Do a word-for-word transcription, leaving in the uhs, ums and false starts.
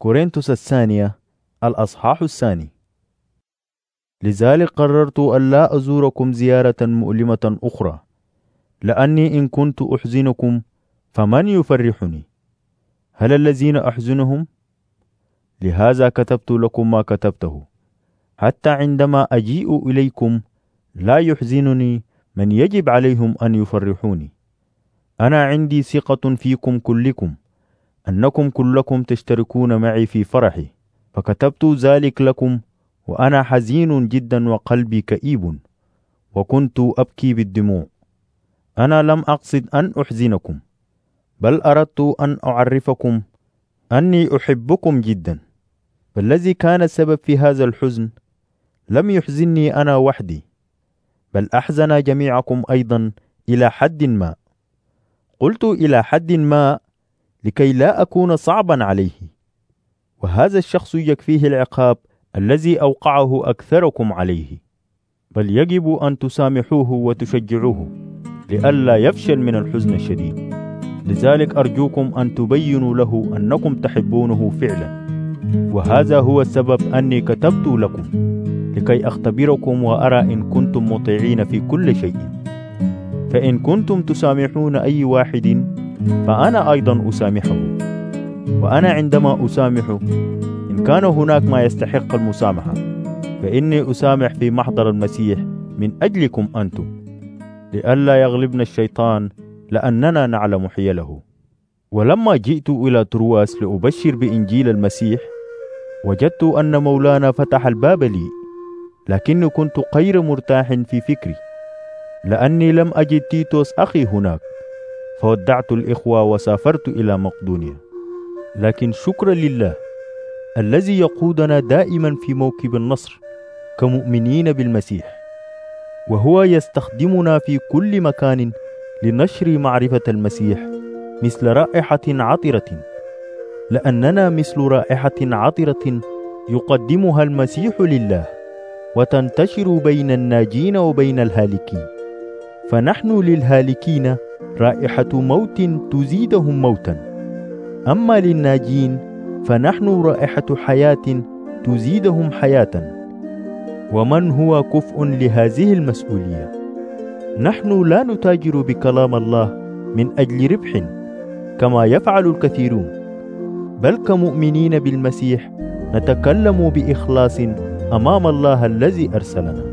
كورنثوس الثانية الأصحاح الثاني. لذلك قررت ألا أزوركم زيارة مؤلمة أخرى، لأني إن كنت أحزنكم فمن يفرحني؟ هل الذين أحزنهم؟ لهذا كتبت لكم ما كتبته، حتى عندما أجيء إليكم لا يحزنني من يجب عليهم أن يفرحوني. أنا عندي ثقة فيكم كلكم أنكم كلكم تشتركون معي في فرحي، فكتبت ذلك لكم وأنا حزين جدا وقلبي كئيب، وكنت أبكي بالدموع. أنا لم أقصد أن أحزنكم، بل أردت أن أعرفكم أني أحبكم جدا. فالذي كان السبب في هذا الحزن لم يحزنني أنا وحدي، بل أحزن جميعكم أيضا إلى حد ما. قلت إلى حد ما لكي لا أكون صعبا عليه، وهذا الشخص يكفيه العقاب الذي أوقعه أكثركم عليه، بل يجب أن تسامحوه وتشجعوه لئلا يفشل من الحزن الشديد. لذلك أرجوكم أن تبينوا له أنكم تحبونه فعلا، وهذا هو السبب أني كتبت لكم، لكي أختبركم وأرى إن كنتم مطيعين في كل شيء. فإن كنتم تسامحون أي واحد فأنا أيضا أسامحه، وأنا عندما أسامح إن كان هناك ما يستحق المسامحة فإني أسامح في محضر المسيح من أجلكم أنتم، لئلا يغلبنا الشيطان لأننا نعلم حيله. ولما جئت إلى ترواس لأبشر بإنجيل المسيح وجدت أن مولانا فتح الباب لي، لكني كنت غير مرتاح في فكري لأني لم أجد تيتوس أخي هناك، فودعت الإخوة وسافرت إلى مقدونيا. لكن شكرا لله الذي يقودنا دائما في موكب النصر كمؤمنين بالمسيح، وهو يستخدمنا في كل مكان لنشر معرفة المسيح مثل رائحة عطرة، لأننا مثل رائحة عطرة يقدمها المسيح لله وتنتشر بين الناجين وبين الهالكين. فنحن للهالكين رائحة موت تزيدهم موتا، أما للناجين فنحن رائحة حياة تزيدهم حياة. ومن هو كفء لهذه المسؤولية؟ نحن لا نتاجر بكلام الله من أجل ربح كما يفعل الكثيرون، بل كمؤمنين بالمسيح نتكلم بإخلاص أمام الله الذي أرسلنا.